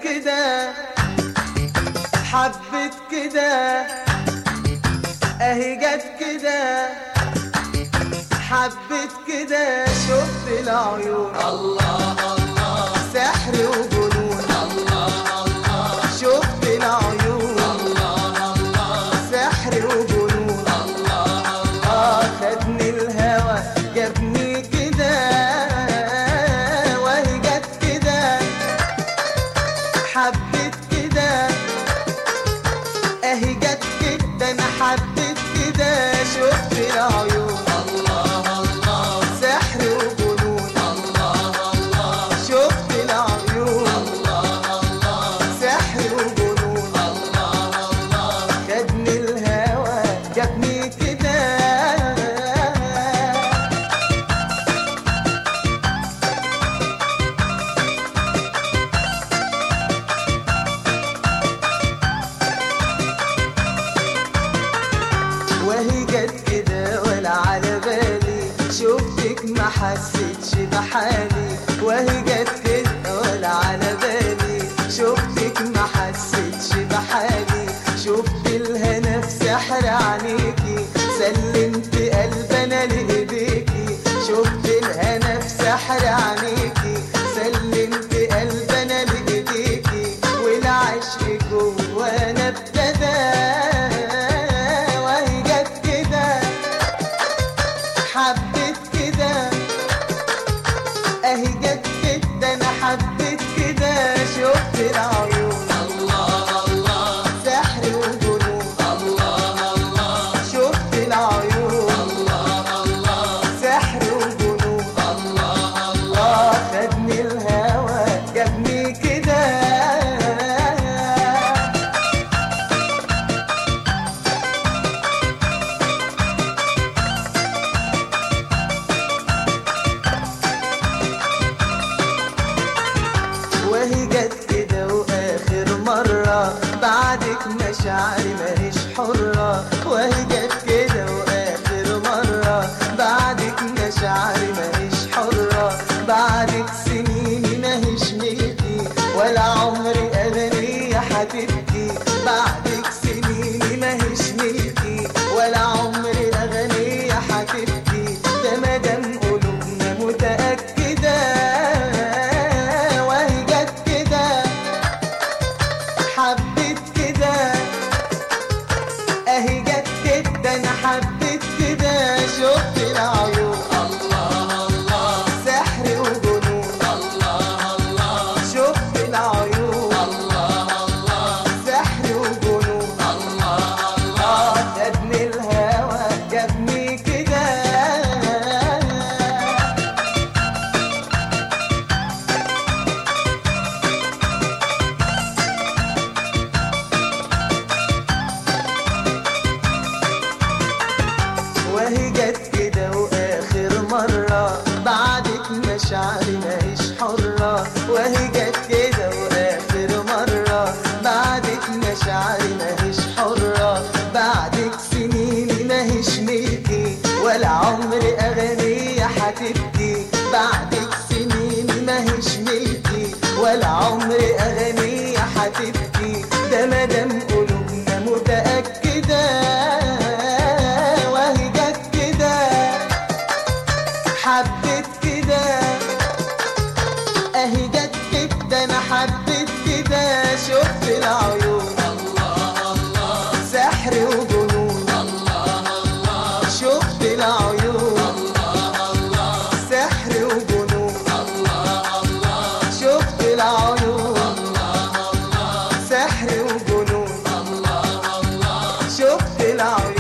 كده حبت كده اهي جت كده حبت كده شفت العيون الله الله سحر وجنون الله الله شفت العيون الله الله سحر وجنون الله الله خدني الهوى جابني كده وهي جت كده حبت كده اهي جت كده انا حبت كده شفت العيون الله الله سحر وجنون الله الله شفت العيون الله الله سحر وجنون الله الله خدني الهوى جابني كده وهي جت كده ولا على بالي شفتك ما حسيتش بحالي وهي جت كده ولا على بالي شفتك ما حسيتش بحالي شفت الهنا في سحر عينيكي سلمت قلبي انا لايديكي شفت الهنا في سحر عينيكي سلمت قلبي انا لايديكي والعشق جوانا ابتدى وهي جت كده حبت كده اهي جت كده انا حبت كده شفت العيون الله الله سحر وجنون الله الله شفت العيون الله الله سحر وجنون الله الله خدني الهوى جابني كده وهي جت كده واخر مرة بعدك مشاعري ماهيش حرة وهي جت كده واخر مرة بعدك مشاعري ماهيش حرة بعدك سنيني ماهيش ملكي ولا عمري أغنية هتبكي بعدك سنيني ماهيش ملكي ولا عمري أغنية هتبكي ده مادام قلوبنا متأكدة وهي جت كده حبت كده اهي جت كده انا حبت كده شفت العيون الله الله سحر وجنون الله الله شفت العيون الله الله سحر وجنون الله الله خدني الهوى جابني كده وهي جت كده واخر مرة بعدك مشاعري ماهيش حرة وهي جت كده واخر مرة بعدك مشاعري ماهيش حرة بعدك سنيني ماهيش ملكي ولا عمري أغنية هتبكي بعدك سنيني ماهيش ملكي ولا عمري أغنية هتبكي ده مادام قلوبنا متأكدة وهي جت كده حبت كده اهي جت كده انا حبت كده شفت العيون الله الله سحر وجنون الله الله شفت العيون الله الله سحر وجنون الله الله شفت العيون الله الله سحر وجنون الله الله شفت العيون